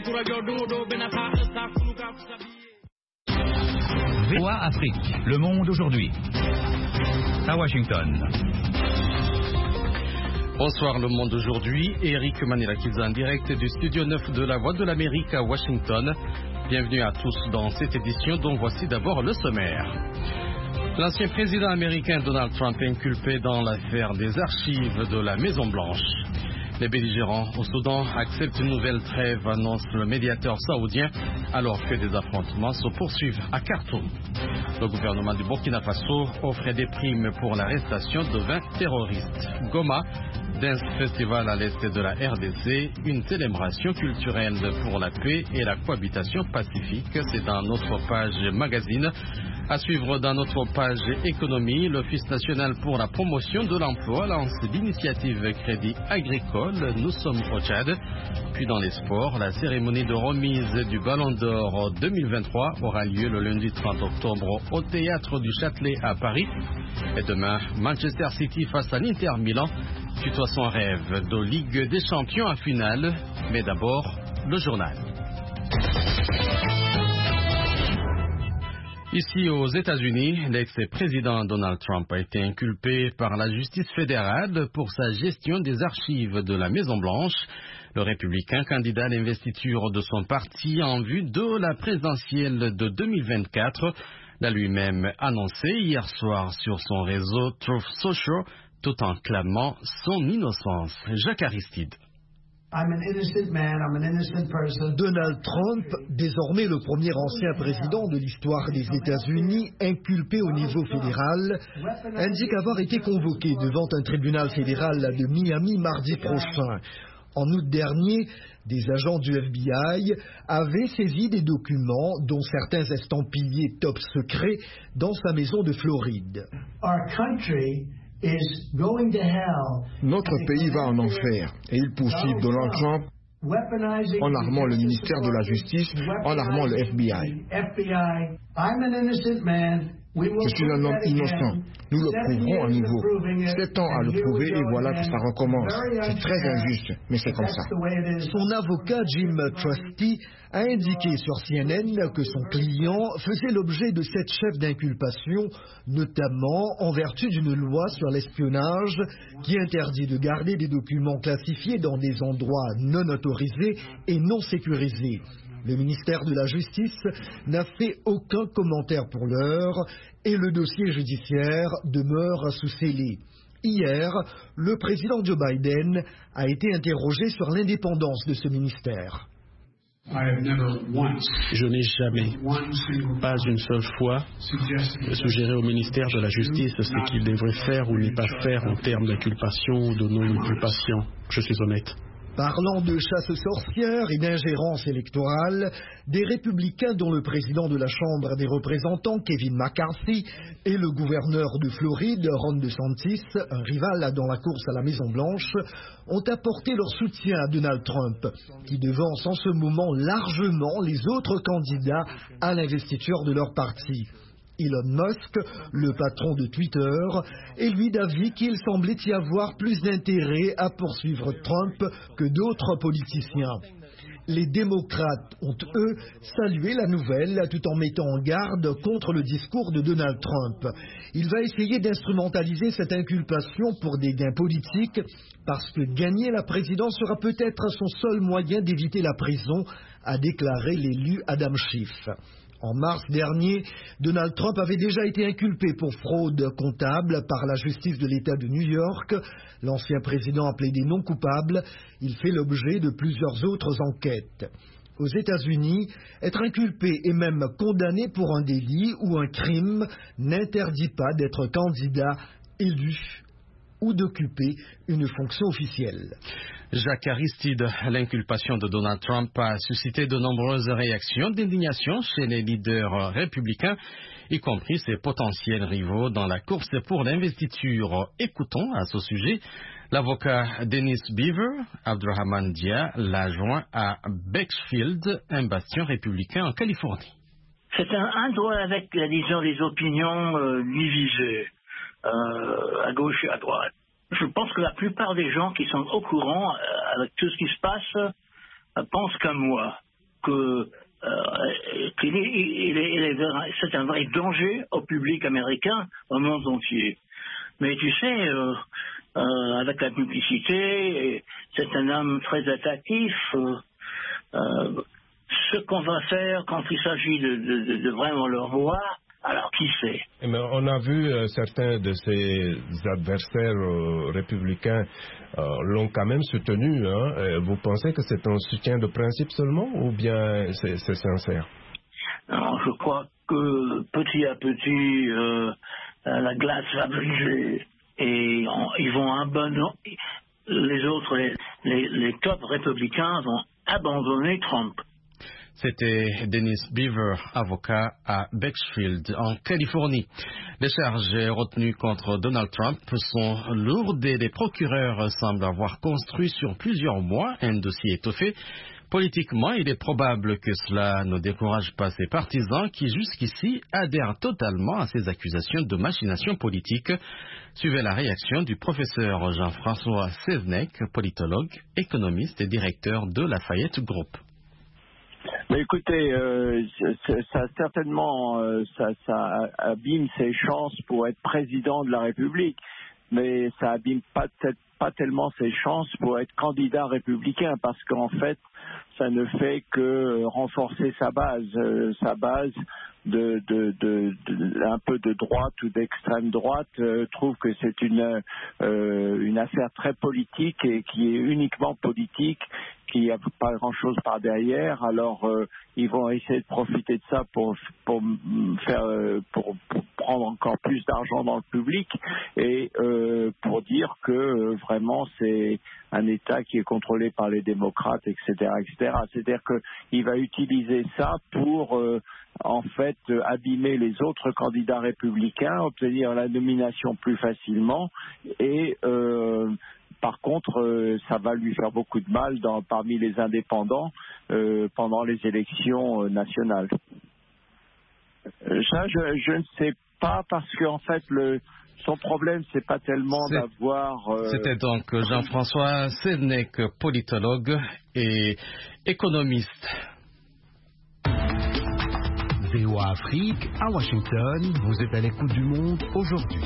VOA Afrique, le monde aujourd'hui. À Washington. Bonsoir le monde aujourd'hui, Eric Manirakiza en direct du studio 9 de la Voix de l'Amérique à Washington. Bienvenue à tous dans cette édition dont voici d'abord le sommaire. L'ancien président américain Donald Trump est inculpé dans l'affaire des archives de la Maison-Blanche. Les belligérants au Soudan acceptent une nouvelle trêve, annonce le médiateur saoudien, alors que des affrontements se poursuivent à Khartoum. Le gouvernement du Burkina Faso offre des primes pour l'arrestation de 20 terroristes. Goma, Dance Festival à l'est de la RDC, une célébration culturelle pour la paix et la cohabitation pacifique. C'est dans notre page magazine. À suivre dans notre page économie, l'Office national pour la promotion de l'emploi lance l'initiative Crédit Agricole. Nous sommes au Tchad. Puis dans les sports, la cérémonie de remise du Ballon d'Or 2023 aura lieu le lundi 30 octobre au Théâtre du Châtelet à Paris. Et demain, Manchester City face à l'Inter Milan tutoie son rêve de Ligue des Champions en finale. Mais d'abord, le journal. Ici aux États-Unis, l'ex-président Donald Trump a été inculpé par la justice fédérale pour sa gestion des archives de la Maison-Blanche. Le républicain candidat à l'investiture de son parti en vue de la présidentielle de 2024 l'a lui-même annoncé hier soir sur son réseau Truth Social tout en clamant son innocence. Jacques Aristide. Donald Trump, désormais le premier ancien président de l'histoire des États-Unis, inculpé au niveau fédéral, indique avoir été convoqué devant un tribunal fédéral de Miami mardi prochain. En août dernier, des agents du FBI avaient saisi des documents, dont certains estampillés top secret, dans sa maison de Floride. Notre pays va en enfer et il poursuit Donald Trump en armant le ministère de la Justice, en armant le FBI. Je suis un homme innocent. Nous le prouverons à nouveau. 7 ans à le prouver et voilà que ça recommence. C'est très injuste, mais c'est comme ça. Son avocat Jim Trusty a indiqué sur CNN que son client faisait l'objet de 7 chefs d'inculpation, notamment en vertu d'une loi sur l'espionnage qui interdit de garder des documents classifiés dans des endroits non autorisés et non sécurisés. Le ministère de la Justice n'a fait aucun commentaire pour l'heure et le dossier judiciaire demeure sous scellé. Hier, le président Joe Biden a été interrogé sur l'indépendance de ce ministère. Je n'ai jamais, pas une seule fois, suggéré au ministère de la Justice ce qu'il devrait faire ou ne pas faire en termes d'inculpation ou de non-inculpation. Je suis honnête. Parlant de chasse aux sorcières et d'ingérence électorale, des républicains dont le président de la Chambre des représentants, Kevin McCarthy, et le gouverneur de Floride, Ron DeSantis, un rival dans la course à la Maison-Blanche, ont apporté leur soutien à Donald Trump, qui devance en ce moment largement les autres candidats à l'investiture de leur parti. Elon Musk, le patron de Twitter, est lui d'avis qu'il semblait y avoir plus d'intérêt à poursuivre Trump que d'autres politiciens. Les démocrates ont, eux, salué la nouvelle tout en mettant en garde contre le discours de Donald Trump. Il va essayer d'instrumentaliser cette inculpation pour des gains politiques parce que gagner la présidence sera peut-être son seul moyen d'éviter la prison, a déclaré l'élu Adam Schiff. En mars dernier, Donald Trump avait déjà été inculpé pour fraude comptable par la justice de l'État de New York. L'ancien président a plaidé non coupable. Il fait l'objet de plusieurs autres enquêtes. Aux États-Unis, être inculpé et même condamné pour un délit ou un crime n'interdit pas d'être candidat, élu ou d'occuper une fonction officielle. Jacques Aristide, l'inculpation de Donald Trump a suscité de nombreuses réactions d'indignation chez les leaders républicains, y compris ses potentiels rivaux dans la course pour l'investiture. Écoutons à ce sujet l'avocat Dennis Beaver. Abdurrahman Dia l'a joint à Bakersfield, un bastion républicain en Californie. C'est un droit avec, disons, les opinions divisées, à gauche et à droite. Je pense que la plupart des gens qui sont au courant avec tout ce qui se passe pensent comme moi. que c'est un vrai danger au public américain, au monde entier. Mais tu sais, avec la publicité, c'est un homme très attractif. Ce qu'on va faire quand il s'agit de vraiment le voir, alors qui sait? Mais on a vu certains de ses adversaires républicains l'ont quand même soutenu. Vous pensez que c'est un soutien de principe seulement ou bien c'est sincère? Alors, je crois que petit à petit, la glace va briser et ils vont abandonner. Les autres, les top républicains vont abandonner Trump. C'était Dennis Beaver, avocat à Bakersfield, en Californie. Les charges retenues contre Donald Trump sont lourdes et les procureurs semblent avoir construit sur plusieurs mois un dossier étoffé. Politiquement, il est probable que cela ne décourage pas ses partisans qui, jusqu'ici, adhèrent totalement à ces accusations de machination politique. Suivez la réaction du professeur Jean-François Seznec, politologue, économiste et directeur de Lafayette Group. Mais écoutez, ça certainement, ça abîme ses chances pour être président de la République, mais ça abîme pas tellement ses chances pour être candidat républicain, parce qu'en fait, ça ne fait que renforcer sa base un peu de droite ou d'extrême droite trouve que c'est une affaire très politique et qui est uniquement politique, qui n'a pas grand-chose par derrière. Alors ils vont essayer de profiter de ça pour prendre encore plus d'argent dans le public et pour dire que vraiment c'est un État qui est contrôlé par les démocrates, etc., etc. C'est-à-dire qu'il va utiliser ça pour en fait abîmer les autres candidats républicains, obtenir la nomination plus facilement et par contre, ça va lui faire beaucoup de mal parmi les indépendants pendant les élections nationales. Ça, je ne sais pas, parce qu'en fait, son problème, c'est pas tellement d'avoir... C'était donc Jean-François Seznec, politologue et économiste. VOA Afrique, à Washington, vous êtes à l'écoute du monde aujourd'hui.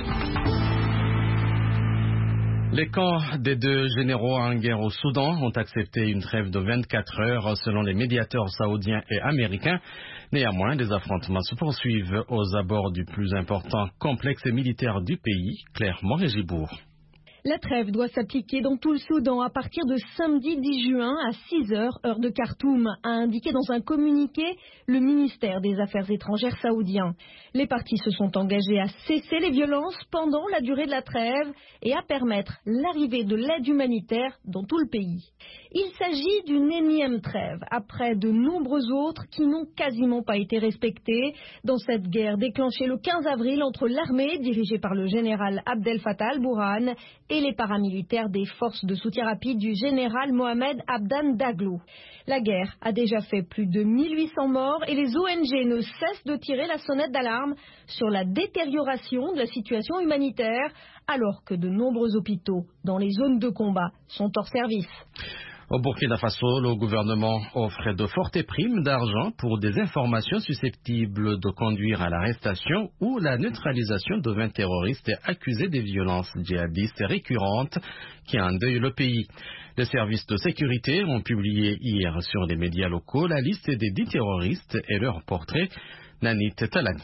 Les camps des deux généraux en guerre au Soudan ont accepté une trêve de 24 heures selon les médiateurs saoudiens et américains. Néanmoins, les affrontements se poursuivent aux abords du plus important complexe militaire du pays, Claire Moret-Gibourg. La trêve doit s'appliquer dans tout le Soudan à partir de samedi 10 juin à 6 heures, heure de Khartoum, a indiqué dans un communiqué le ministère des Affaires étrangères saoudien. Les parties se sont engagées à cesser les violences pendant la durée de la trêve et à permettre l'arrivée de l'aide humanitaire dans tout le pays. Il s'agit d'une énième trêve, après de nombreuses autres qui n'ont quasiment pas été respectées dans cette guerre déclenchée le 15 avril entre l'armée, dirigée par le général Abdel Fattah al-Burhan, et les paramilitaires des forces de soutien rapide du général Mohamed Abdan Daglo. La guerre a déjà fait plus de 1800 morts et les ONG ne cessent de tirer la sonnette d'alarme sur la détérioration de la situation humanitaire, alors que de nombreux hôpitaux dans les zones de combat sont hors service. Au Burkina Faso, le gouvernement offre de fortes primes d'argent pour des informations susceptibles de conduire à l'arrestation ou la neutralisation de 20 terroristes accusés des violences djihadistes récurrentes qui endeuillent le pays. Les services de sécurité ont publié hier sur les médias locaux la liste des 10 terroristes et leurs portraits. Nanit Talani.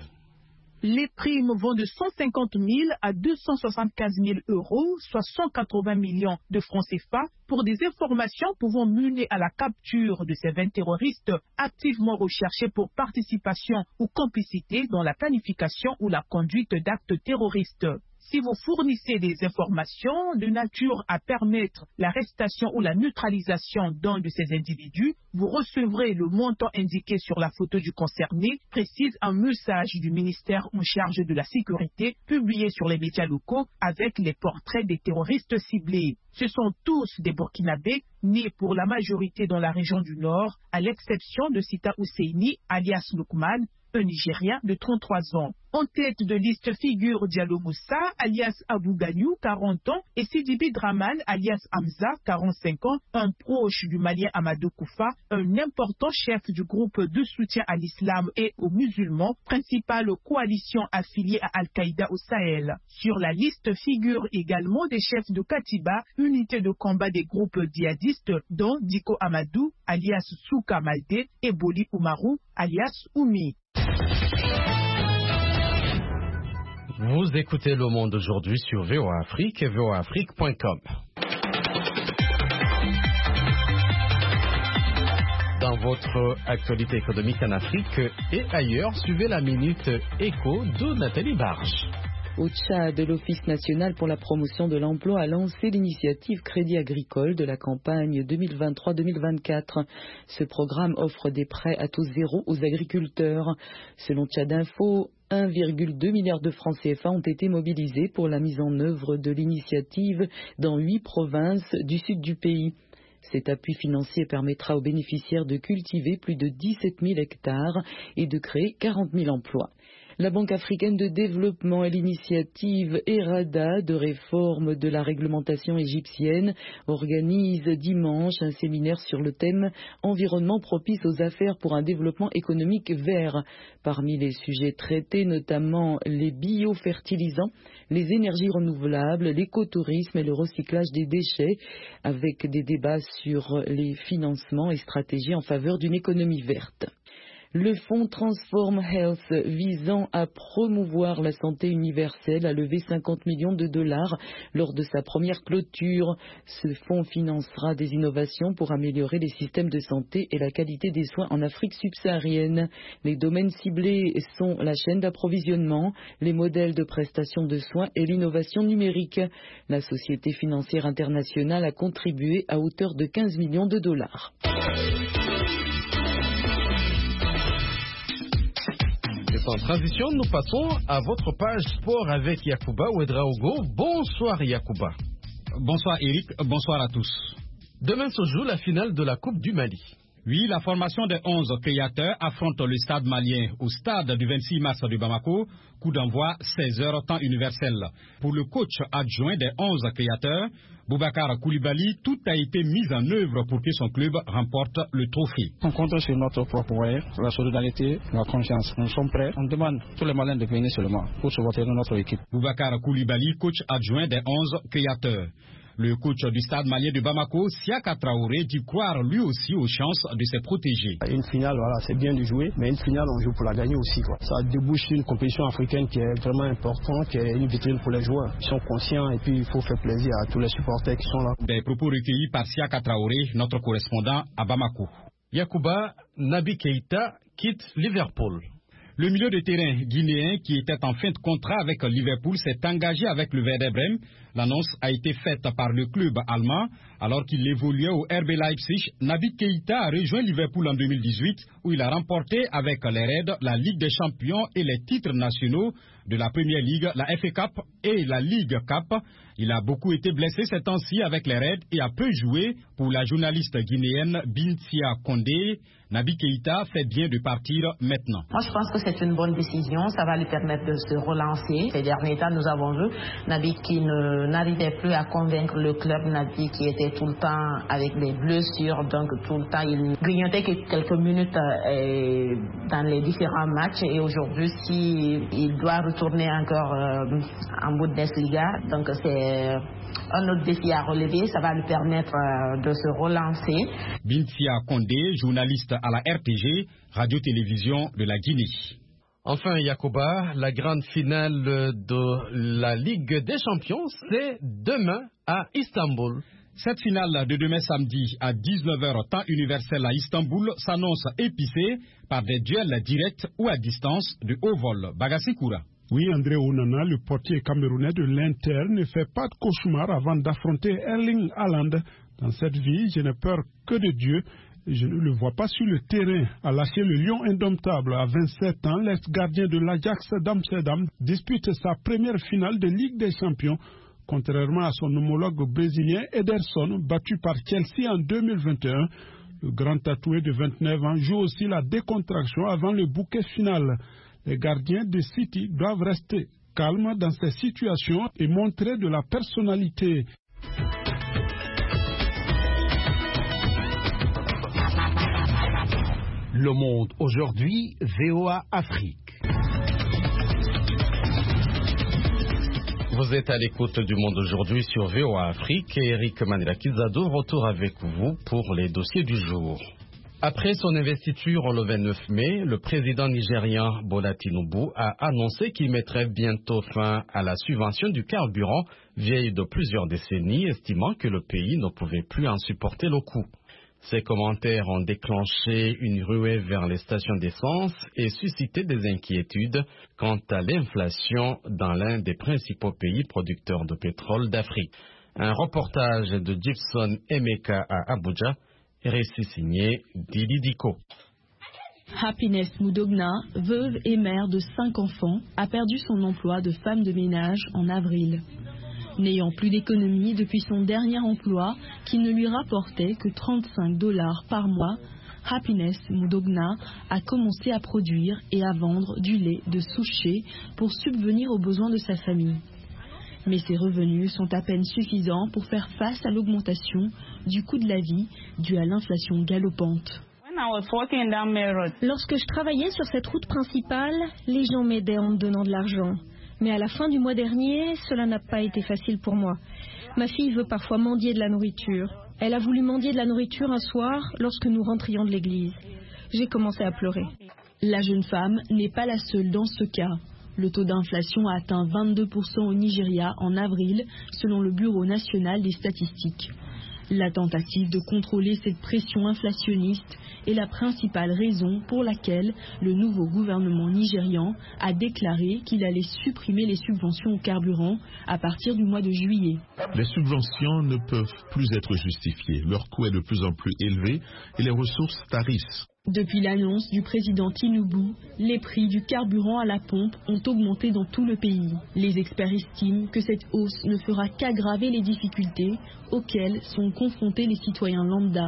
Les primes vont de 150 000 à 275 000 euros, soit 180 millions de francs CFA, pour des informations pouvant mener à la capture de ces 20 terroristes activement recherchés pour participation ou complicité dans la planification ou la conduite d'actes terroristes. Si vous fournissez des informations de nature à permettre l'arrestation ou la neutralisation d'un de ces individus, vous recevrez le montant indiqué sur la photo du concerné, précise un message du ministère en charge de la sécurité publié sur les médias locaux avec les portraits des terroristes ciblés. Ce sont tous des Burkinabés, nés pour la majorité dans la région du Nord, à l'exception de Sita Husseini, alias Lukman, un Nigérien de 33 ans. En tête de liste figurent Diallo Moussa, alias Abou Gagnou, 40 ans, et Sidibi Draman, alias Hamza, 45 ans, un proche du Malien Amadou Koufa, un important chef du groupe de soutien à l'islam et aux musulmans, principale coalition affiliée à Al-Qaïda au Sahel. Sur la liste figurent également des chefs de Katiba, unité de combat des groupes djihadistes, dont Diko Amadou, alias Souka Malde, et Boli Oumarou, alias Oumi. Vous écoutez Le Monde aujourd'hui sur VOA Afrique et voaafrique.com. Dans votre actualité économique en Afrique et ailleurs, suivez la Minute Éco de Nathalie Barge. Au Tchad, l'Office national pour la promotion de l'emploi a lancé l'initiative Crédit agricole de la campagne 2023-2024. Ce programme offre des prêts à taux zéro aux agriculteurs. Selon Tchad Info, 1,2 milliard de francs CFA ont été mobilisés pour la mise en œuvre de l'initiative dans 8 provinces du sud du pays. Cet appui financier permettra aux bénéficiaires de cultiver plus de 17 000 hectares et de créer 40 000 emplois. La Banque africaine de développement et l'initiative ERADA de réforme de la réglementation égyptienne organisent dimanche un séminaire sur le thème « Environnement propice aux affaires pour un développement économique vert ». Parmi les sujets traités, notamment les biofertilisants, les énergies renouvelables, l'écotourisme et le recyclage des déchets, avec des débats sur les financements et stratégies en faveur d'une économie verte. Le fonds Transform Health, visant à promouvoir la santé universelle, a levé 50 millions de dollars lors de sa première clôture. Ce fonds financera des innovations pour améliorer les systèmes de santé et la qualité des soins en Afrique subsaharienne. Les domaines ciblés sont la chaîne d'approvisionnement, les modèles de prestation de soins et l'innovation numérique. La société financière internationale a contribué à hauteur de 15 millions de dollars. En transition, nous passons à votre page sport avec Yacouba Ouedraogo. Bonsoir Yacouba. Bonsoir Eric, bonsoir à tous. Demain se joue la finale de la Coupe du Mali. Oui, la formation des 11 créateurs affronte le stade malien au stade du 26 mars de Bamako. Coup d'envoi 16h temps universel. Pour le coach adjoint des 11 créateurs, Boubacar Koulibaly, tout a été mis en œuvre pour que son club remporte le trophée. On compte sur notre propre moyen, la solidarité, la confiance. Nous sommes prêts. On demande tous les Maliens de venir seulement pour supporter notre équipe. Boubacar Koulibaly, coach adjoint des 11 créateurs. Le coach du stade malien de Bamako, Siaka Traoré, dit croire lui aussi aux chances de se protéger. Une finale, voilà, c'est bien de jouer, mais une finale, on joue pour la gagner aussi, quoi. Ça débouche sur une compétition africaine qui est vraiment importante, qui est une vitrine pour les joueurs. Ils sont conscients et puis il faut faire plaisir à tous les supporters qui sont là. Des propos recueillis par Siaka Traoré, notre correspondant à Bamako. Yacouba, Naby Keïta quitte Liverpool. Le milieu de terrain guinéen qui était en fin de contrat avec Liverpool s'est engagé avec le Werder Bremen. L'annonce a été faite par le club allemand alors qu'il évoluait au RB Leipzig. Naby Keïta a rejoint Liverpool en 2018 où il a remporté avec les Reds la Ligue des Champions et les titres nationaux de la Première Ligue, la FA Cup et la Ligue Cup. Il a beaucoup été blessé ces temps-ci avec les Reds et a peu joué. Pour la journaliste guinéenne Bintia Kondé, Naby Keïta fait bien de partir maintenant. Moi, je pense que c'est une bonne décision. Ça va lui permettre de se relancer. Ces derniers temps, nous avons vu Naby qui n'arrivait plus à convaincre le club. Naby qui était tout le temps avec des blessures. Donc, tout le temps, il grignotait quelques minutes dans les différents matchs. Et aujourd'hui, s'il doit retourner encore en Bundesliga, donc c'est un autre défi à relever, ça va lui permettre de se relancer. Bintia Kondé, journaliste à la RTG, radio-télévision de la Guinée. Enfin, Yacouba, la grande finale de la Ligue des Champions, c'est demain à Istanbul. Cette finale de demain samedi à 19h temps universel à Istanbul s'annonce épicée par des duels directs ou à distance de haut vol. Bagassi Koura. Oui, André Onana, le portier camerounais de l'Inter, ne fait pas de cauchemar avant d'affronter Erling Haaland. Dans cette vie, je n'ai peur que de Dieu. Je ne le vois pas sur le terrain. A lâché le lion indomptable à 27 ans, l'ex-gardien de l'Ajax d'Amsterdam dispute sa première finale de Ligue des Champions. Contrairement à son homologue brésilien Ederson, battu par Chelsea en 2021, le grand tatoué de 29 ans joue aussi la décontraction avant le bouquet final. Les gardiens des City doivent rester calmes dans ces situations et montrer de la personnalité. Le Monde aujourd'hui, VOA Afrique. Vous êtes à l'écoute du Monde aujourd'hui sur VOA Afrique et Eric Manela-Kizado retour avec vous pour les dossiers du jour. Après son investiture le 29 mai, le président nigérien Bola Tinubu a annoncé qu'il mettrait bientôt fin à la subvention du carburant vieille de plusieurs décennies, estimant que le pays ne pouvait plus en supporter le coût. Ces commentaires ont déclenché une ruée vers les stations d'essence et suscité des inquiétudes quant à l'inflation dans l'un des principaux pays producteurs de pétrole d'Afrique. Un reportage de Gibson Emeka à Abuja, récit signé Didi Diko. Happiness Mudogna, veuve et mère de 5 enfants, a perdu son emploi de femme de ménage en avril. N'ayant plus d'économie depuis son dernier emploi, qui ne lui rapportait que $35 par mois, Happiness Mudogna a commencé à produire et à vendre du lait de souchet pour subvenir aux besoins de sa famille. Mais ses revenus sont à peine suffisants pour faire face à l'augmentation du coût de la vie due à l'inflation galopante. Lorsque je travaillais sur cette route principale, les gens m'aidaient en me donnant de l'argent. Mais à la fin du mois dernier, cela n'a pas été facile pour moi. Ma fille veut parfois mendier de la nourriture. Elle a voulu mendier de la nourriture un soir lorsque nous rentrions de l'église. J'ai commencé à pleurer. La jeune femme n'est pas la seule dans ce cas. Le taux d'inflation a atteint 22% au Nigeria en avril, selon le Bureau national des statistiques. La tentative de contrôler cette pression inflationniste est la principale raison pour laquelle le nouveau gouvernement nigérian a déclaré qu'il allait supprimer les subventions au carburant à partir du mois de juillet. Les subventions ne peuvent plus être justifiées. Leur coût est de plus en plus élevé et les ressources tarissent. Depuis l'annonce du président Tinubu, les prix du carburant à la pompe ont augmenté dans tout le pays. Les experts estiment que cette hausse ne fera qu'aggraver les difficultés auxquelles sont confrontés les citoyens lambda.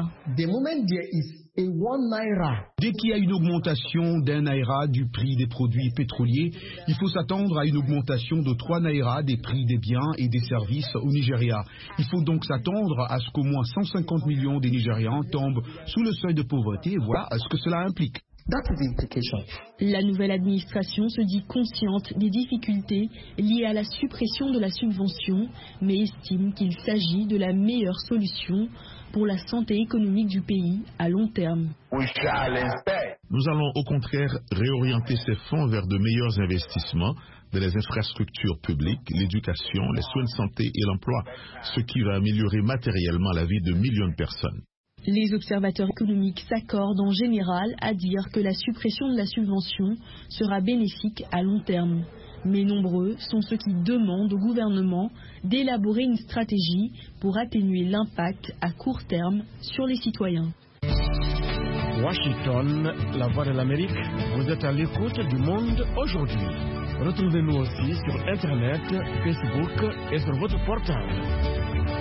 Dès qu'il y a une augmentation d'1 naira du prix des produits pétroliers, il faut s'attendre à une augmentation de 3 naira des prix des biens et des services au Nigeria. Il faut donc s'attendre à ce qu'au moins 150 millions des Nigérians tombent sous le seuil de pauvreté et voilà ce que cela implique. La nouvelle administration se dit consciente des difficultés liées à la suppression de la subvention, mais estime qu'il s'agit de la meilleure solution pour la santé économique du pays à long terme. Nous allons au contraire réorienter ces fonds vers de meilleurs investissements dans les infrastructures publiques, l'éducation, les soins de santé et l'emploi, ce qui va améliorer matériellement la vie de millions de personnes. Les observateurs économiques s'accordent en général à dire que la suppression de la subvention sera bénéfique à long terme. Mais nombreux sont ceux qui demandent au gouvernement d'élaborer une stratégie pour atténuer l'impact à court terme sur les citoyens. Washington, la voix de l'Amérique, vous êtes à l'écoute du Monde aujourd'hui. Retrouvez-nous aussi sur Internet, Facebook et sur votre portable.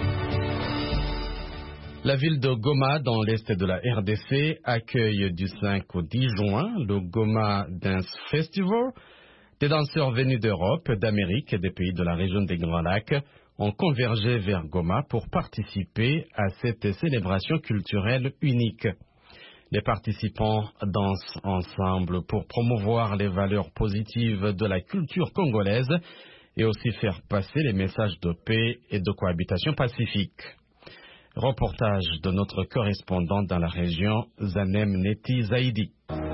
La ville de Goma, dans l'est de la RDC, accueille du 5 au 10 juin le Goma Dance Festival. Des danseurs venus d'Europe, d'Amérique et des pays de la région des Grands Lacs ont convergé vers Goma pour participer à cette célébration culturelle unique. Les participants dansent ensemble pour promouvoir les valeurs positives de la culture congolaise et aussi faire passer les messages de paix et de cohabitation pacifique. Reportage de notre correspondante dans la région, Zanem Neti Zaidi.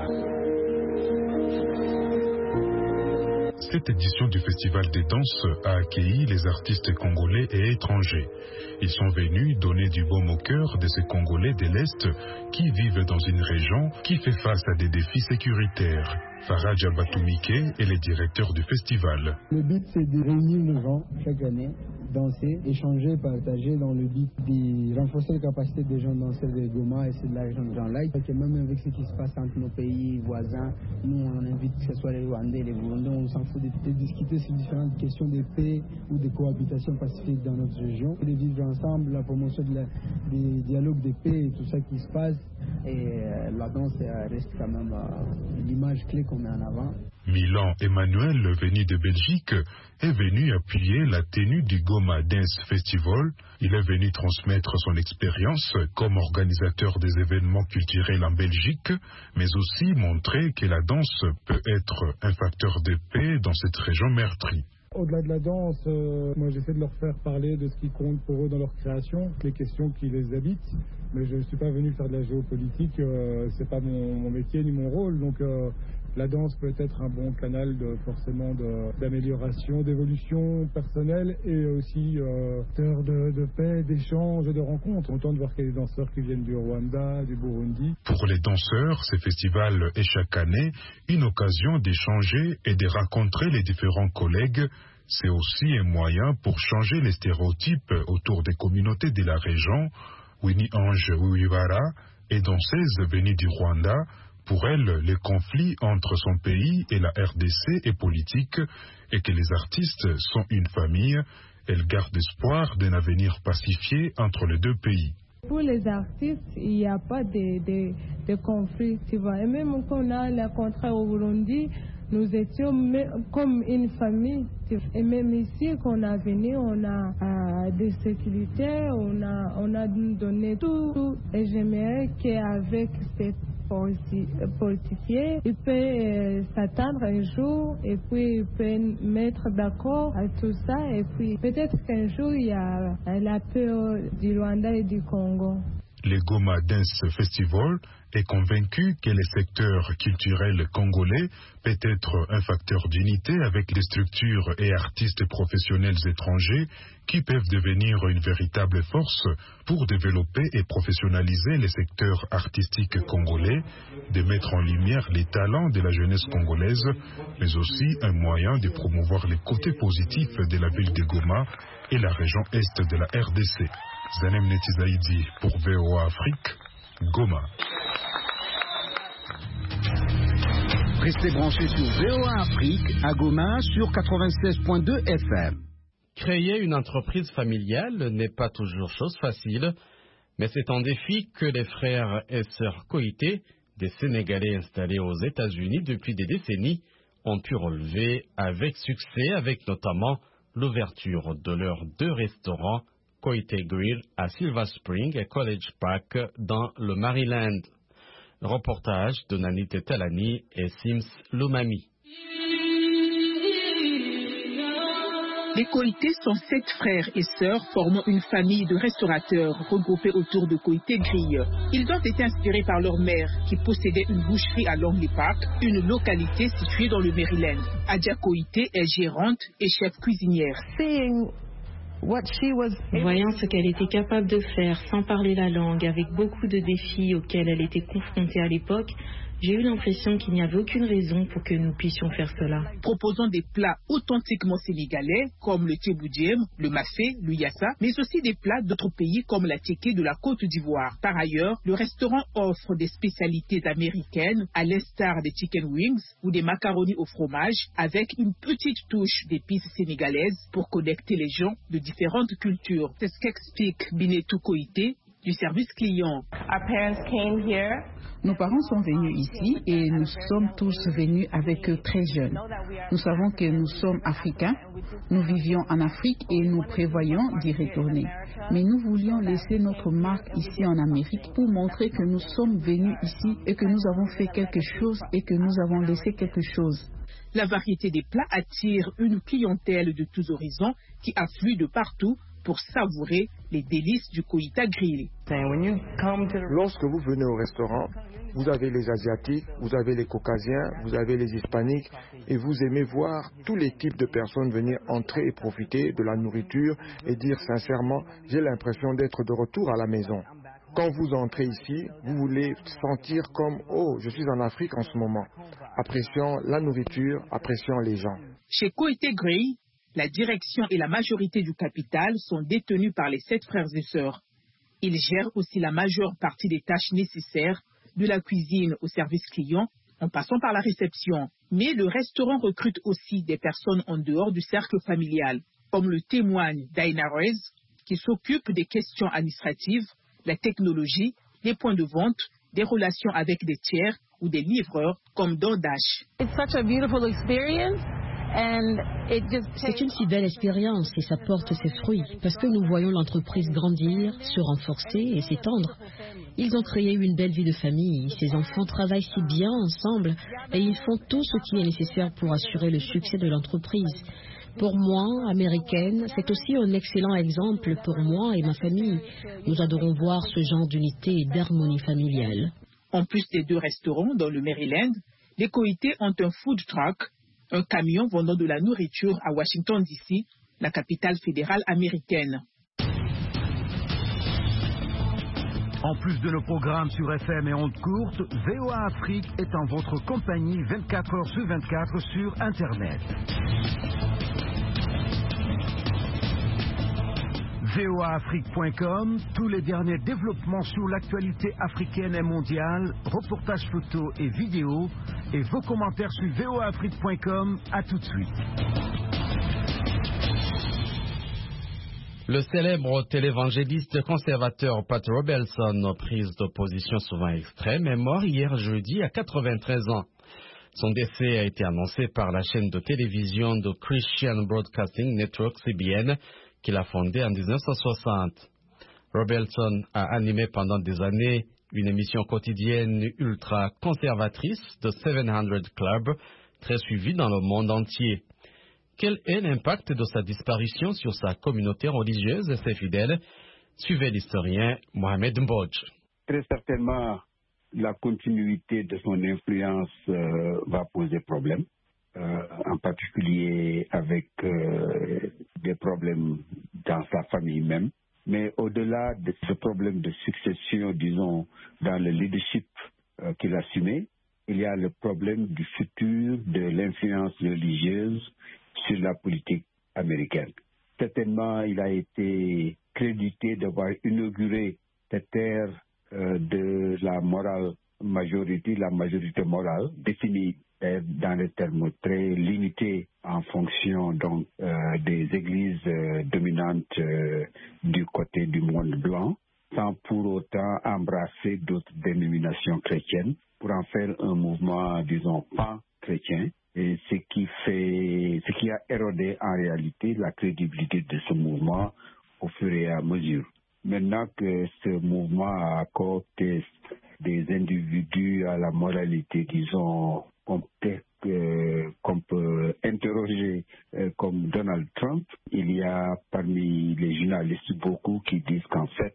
Cette édition du Festival des danses a accueilli les artistes congolais et étrangers. Ils sont venus donner du baume au cœur de ces Congolais de l'Est qui vivent dans une région qui fait face à des défis sécuritaires. Faradja Batumike est le directeur du festival. Le but, c'est de réunir les gens chaque année, danser, échanger, partager dans le but de renforcer les capacités des gens danseurs de Goma et de la région de Grand Lac. Même avec ce qui se passe entre nos pays voisins, nous on invite que ce soit les Rwandais, les Burundais, on s'en fout de discuter sur différentes questions de paix ou de cohabitation pacifique dans notre région. De vivre ensemble, la promotion des dialogues de paix et tout ça qui se passe. Et la danse reste quand même l'image clé qu'on met en avant. Milan Emmanuel, venu de Belgique, est venu appuyer la tenue du Goma Dance Festival. Il est venu transmettre son expérience comme organisateur des événements culturels en Belgique, mais aussi montrer que la danse peut être un facteur de paix dans cette région meurtrie. Au-delà de la danse, moi j'essaie de leur faire parler de ce qui compte pour eux dans leur création, les questions qui les habitent. Mais je ne suis pas venu faire de la géopolitique, c'est pas mon métier ni mon rôle. Donc la danse peut être un bon canal d'amélioration, d'évolution personnelle et aussi de paix, d'échange et de rencontres. Autant de voir qu'il y a des danseurs qui viennent du Rwanda, du Burundi. Pour les danseurs, ce festival est chaque année une occasion d'échanger et de rencontrer les différents collègues. C'est aussi un moyen pour changer les stéréotypes autour des communautés de la région. Winnie Ange Wiwibara est danseuse venue du Rwanda. Pour elle, le conflit entre son pays et la RDC est politique et que les artistes sont une famille. Elle garde espoir d'un avenir pacifié entre les deux pays. Pour les artistes, il n'y a pas de conflit, tu vois. Et même quand on a le contrat au Burundi, nous étions comme une famille. Et même ici, quand on a venu, on a des sécurités, on a donné tout. Et j'aimerais qu'avec cette politique, il peut s'attendre un jour et puis il peut mettre d'accord à tout ça. Et puis peut-être qu'un jour, il y a la paix du Rwanda et du Congo. Le Goma Dance Festival est convaincu que le secteur culturel congolais peut être un facteur d'unité avec les structures et artistes professionnels étrangers qui peuvent devenir une véritable force pour développer et professionnaliser les secteurs artistiques congolais, de mettre en lumière les talents de la jeunesse congolaise, mais aussi un moyen de promouvoir les côtés positifs de la ville de Goma et la région est de la RDC. Zanem Netizaïdi pour VOA Afrique, Goma. Restez branchés sur VOA Afrique à Goma sur 96.2 FM. Créer une entreprise familiale n'est pas toujours chose facile, mais c'est un défi que les frères et sœurs Koité, des Sénégalais installés aux États-Unis depuis des décennies, ont pu relever avec succès, avec notamment l'ouverture de leurs 2 restaurants Koité Grill à Silver Spring et College Park dans le Maryland. Reportage de Nanit Talani et Sims Lumami. Les Koité sont 7 frères et sœurs formant une famille de restaurateurs regroupés autour de Koité Grill. Ils ont été inspirés par leur mère qui possédait une boucherie à Langley Park, une localité située dans le Maryland. Adja Koité est gérante et chef cuisinière. Voyant ce qu'elle était capable de faire sans parler la langue, avec beaucoup de défis auxquels elle était confrontée à l'époque, j'ai eu l'impression qu'il n'y avait aucune raison pour que nous puissions faire cela. Proposant des plats authentiquement sénégalais comme le teboudjem, le mafé, le yassa, mais aussi des plats d'autres pays comme la tchéké de la Côte d'Ivoire. Par ailleurs, le restaurant offre des spécialités américaines à l'instar des chicken wings ou des macaronis au fromage avec une petite touche d'épices sénégalaises pour connecter les gens de différentes cultures. C'est ce qu'explique Binetou Koité du service client. Nos parents sont venus ici et nous sommes tous venus avec eux très jeunes. Nous savons que nous sommes africains, nous vivions en Afrique et nous prévoyons d'y retourner. Mais nous voulions laisser notre marque ici en Amérique pour montrer que nous sommes venus ici et que nous avons fait quelque chose et que nous avons laissé quelque chose. La variété des plats attire une clientèle de tous horizons qui afflue de partout pour savourer les délices du Koité Grill. Lorsque vous venez au restaurant, vous avez les Asiatiques, vous avez les Caucasiens, vous avez les Hispaniques et vous aimez voir tous les types de personnes venir entrer et profiter de la nourriture et dire sincèrement, j'ai l'impression d'être de retour à la maison. Quand vous entrez ici, vous voulez sentir comme « Oh, je suis en Afrique en ce moment », appréciant la nourriture, appréciant les gens. Chez Koité Grill, la direction et la majorité du capital sont détenus par les 7 frères et sœurs. Ils gèrent aussi la majeure partie des tâches nécessaires, de la cuisine au service client, en passant par la réception. Mais le restaurant recrute aussi des personnes en dehors du cercle familial, comme le témoigne Daina Reyes, qui s'occupe des questions administratives, la technologie, les points de vente des relations avec des tiers ou des livreurs comme DoorDash. C'est une si belle expérience et ça porte ses fruits parce que nous voyons l'entreprise grandir, se renforcer et s'étendre. Ils ont créé une belle vie de famille, ces enfants travaillent si bien ensemble et ils font tout ce qui est nécessaire pour assurer le succès de l'entreprise. Pour moi, américaine, c'est aussi un excellent exemple pour moi et ma famille. Nous adorons voir ce genre d'unité et d'harmonie familiale. En plus des 2 restaurants dans le Maryland, les Coïtés ont un food truck, un camion vendant de la nourriture à Washington DC, la capitale fédérale américaine. En plus de nos programmes sur FM et ondes courtes, VOA Afrique est en votre compagnie 24 heures sur 24 sur Internet. voaafrique.com, tous les derniers développements sur l'actualité africaine et mondiale, reportages photos et vidéos, et vos commentaires sur voaafrique.com. À tout de suite. Le célèbre télévangéliste conservateur Pat Robertson, aux prises d'opposition souvent extrêmes, est mort hier jeudi à 93 ans. Son décès a été annoncé par la chaîne de télévision de Christian Broadcasting Network, CBN, qu'il a fondée en 1960. Robertson a animé pendant des années une émission quotidienne ultra-conservatrice, The 700 Club, très suivie dans le monde entier. Quel est l'impact de sa disparition sur sa communauté religieuse et ses fidèles? Suivez l'historien Mohamed Mbodj. Très certainement, la continuité de son influence va poser problème, en particulier avec des problèmes dans sa famille même. Mais au-delà de ce problème de succession, disons, dans le leadership qu'il assumait, il y a le problème du futur de l'influence religieuse sur la politique américaine. Certainement, il a été crédité d'avoir inauguré cette ère de la majorité morale, définie dans les termes très limités en fonction donc des églises dominantes du côté du monde blanc, sans pour autant embrasser d'autres dénominations chrétiennes pour en faire un mouvement, disons, pan-chrétien, et ce qui a érodé en réalité la crédibilité de ce mouvement au fur et à mesure. Maintenant que ce mouvement a coopté des individus à la moralité, disons, qu'on peut interroger comme Donald Trump, il y a parmi les journalistes beaucoup qui disent qu'en fait,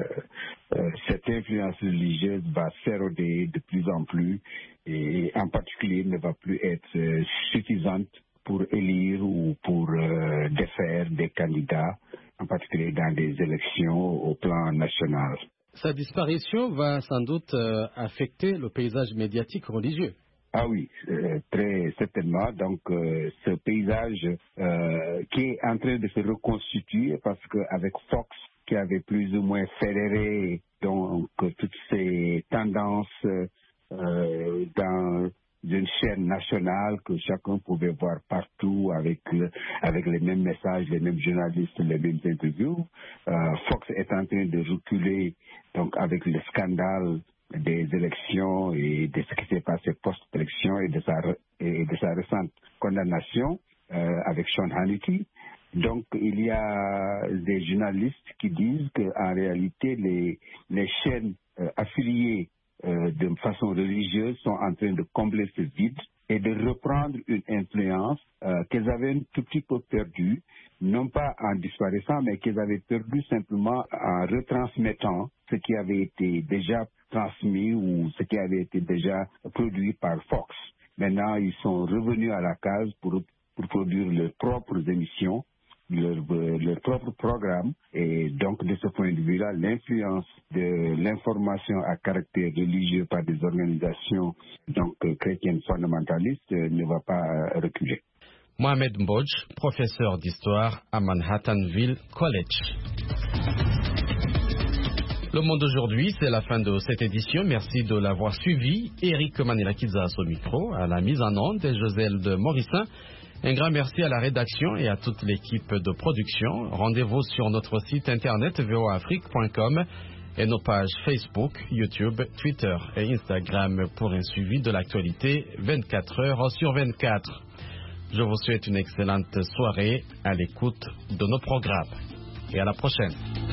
cette influence religieuse va s'éroder de plus en plus et en particulier ne va plus être suffisante pour élire ou pour défaire des candidats, en particulier dans des élections au plan national. Sa disparition va sans doute affecter le paysage médiatique religieux. Ah oui, très certainement. Donc, ce paysage qui est en train de se reconstituer parce qu'avec Fox, qui avait plus ou moins fédéré donc toutes ces tendances dans une chaîne nationale que chacun pouvait voir partout avec les mêmes messages, les mêmes journalistes, les mêmes interviews. Fox est en train de reculer donc avec le scandale des élections et de ce qui s'est passé post-élection et de sa récente condamnation avec Sean Hannity. Donc, il y a des journalistes qui disent qu'en réalité, les chaînes affiliées de façon religieuse sont en train de combler ce vide et de reprendre une influence qu'elles avaient un tout petit peu perdue, non pas en disparaissant, mais qu'elles avaient perdue simplement en retransmettant ce qui avait été déjà transmis ou ce qui avait été déjà produit par Fox. Maintenant, ils sont revenus à la case pour produire leurs propres émissions, leur propre programme. Et donc, de ce point de vue-là, l'influence de l'information à caractère religieux par des organisations donc chrétiennes fondamentalistes ne va pas reculer. Mohamed Mbodj, professeur d'histoire à Manhattanville College. Le Monde aujourd'hui, c'est la fin de cette édition. Merci de l'avoir suivi. Eric Manilakizas au micro, à la mise en onde et Joselle de Morissin. Un grand merci à la rédaction et à toute l'équipe de production. Rendez-vous sur notre site internet voaafrique.com et nos pages Facebook, YouTube, Twitter et Instagram pour un suivi de l'actualité 24 heures sur 24. Je vous souhaite une excellente soirée à l'écoute de nos programmes et à la prochaine.